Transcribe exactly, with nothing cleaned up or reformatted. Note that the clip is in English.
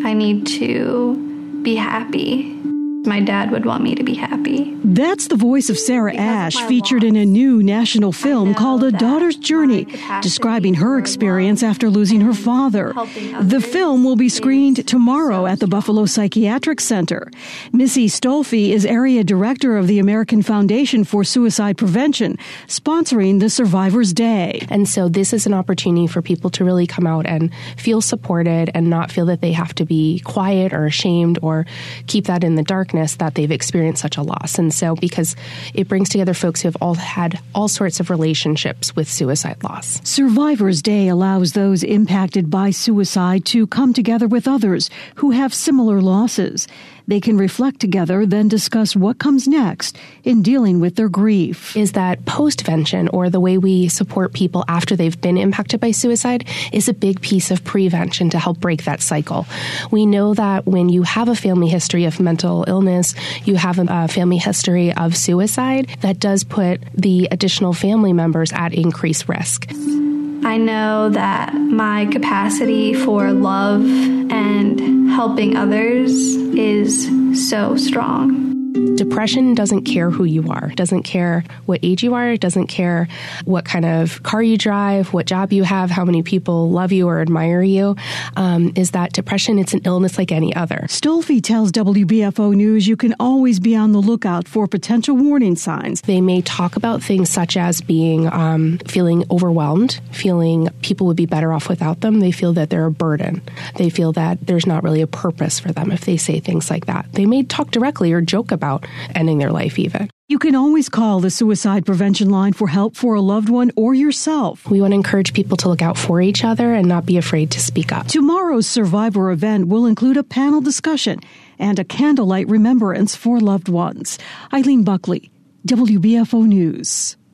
I need to be happy. My dad would want me to be happy. That's the voice of Sarah Because Ash, of my featured loss, in a new national film called A that Daughter's Journey, my capacity describing her for experience love after losing her and father. helping The others film will be screened is tomorrow so at the strong. Buffalo Psychiatric Center. Missy Stolfi is area director of the American Foundation for Suicide Prevention, sponsoring the Survivors Day. And so this is an opportunity for people to really come out and feel supported and not feel that they have to be quiet or ashamed or keep that in the darkness that they've experienced such a loss. And so because it brings together folks who have all had all sorts of relationships with suicide loss. Survivors Day allows those impacted by suicide to come together with others who have similar losses. They can reflect together, then discuss what comes next in dealing with their grief. Is that postvention, or the way we support people after they've been impacted by suicide, is a big piece of prevention to help break that cycle. We know that when you have a family history of mental illness, you have a family history of suicide, that does put the additional family members at increased risk. I know that my capacity for love and helping others is so strong. Depression doesn't care who you are, doesn't care what age you are, doesn't care what kind of car you drive, what job you have, how many people love you or admire you. Um, is that depression, it's an illness like any other. Stolfi tells W B F O News you can always be on the lookout for potential warning signs. They may talk about things such as being, um, feeling overwhelmed, feeling people would be better off without them. They feel that they're a burden. They feel that there's not really a purpose for them if they say things like that. They may talk directly or joke about ending their life even. You can always call the Suicide Prevention Line for help for a loved one or yourself. We want to encourage people to look out for each other and not be afraid to speak up. Tomorrow's Survivor event will include a panel discussion and a candlelight remembrance for loved ones. Eileen Buckley, W B F O News.